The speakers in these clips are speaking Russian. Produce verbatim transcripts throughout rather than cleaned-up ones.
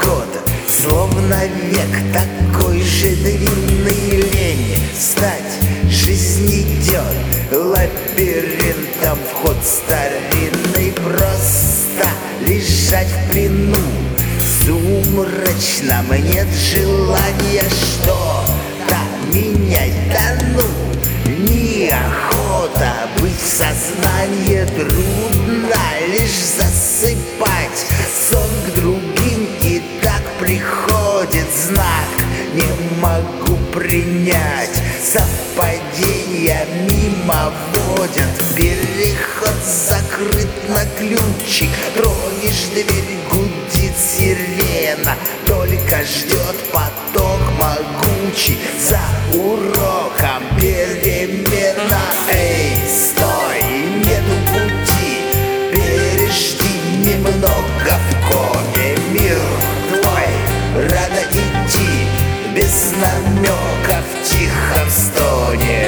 года, словно век, такой же длинный лень. Встать, жизнь идет лабиринтом, вход старинный, просто лежать в плену сумрачном, нет желания что-то менять, да ну, неохота быть в сознании, трудно лишь засыпать сон к другим, и так приходит знак, не могу принять, совпадения мимо водят, переход закрыт на ключик, тронешь дверь, гудит сирена, только ждет поток могучий, за уроком перемена. Эй, стой, нету пути, пережди немного в коме, мир твой, рано идти, без намека в тихом стоне.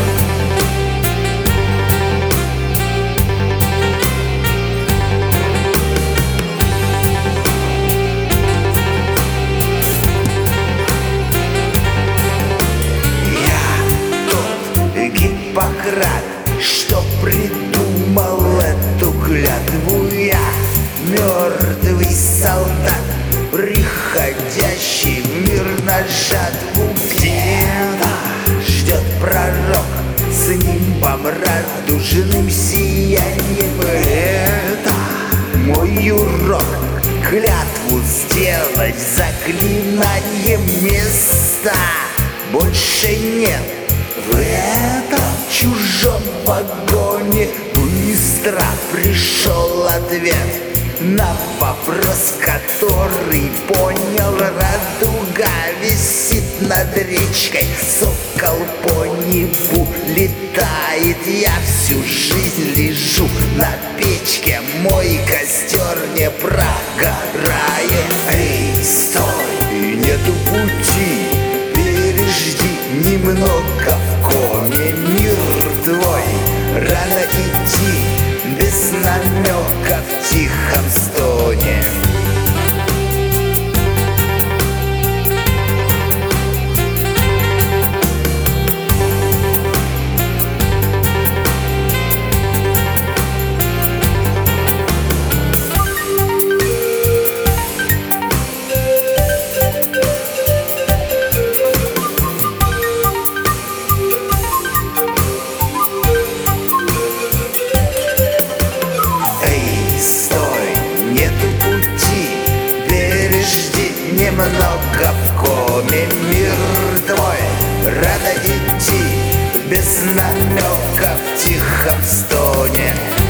Гиппократ, что придумал эту клятву, я мертвый солдат, приходящий в мир на жатву. Где-то ждет пророк с нимбом радужным сиянием. Это мой урок, клятву сделать заклинанием, места больше нет в этом чужом вагоне. Быстро пришел ответ на вопрос, который понял. Радуга висит над речкой, сокол по небу летает. Я всю жизнь лежу на печке, мой костер не прогорает. Эй, стой, нету пути, пережди немного в коме, мир твой, рано идти, без намека в тихом стоне. Немного в коме, мир твой, рано идти, без намека в тихом стоне.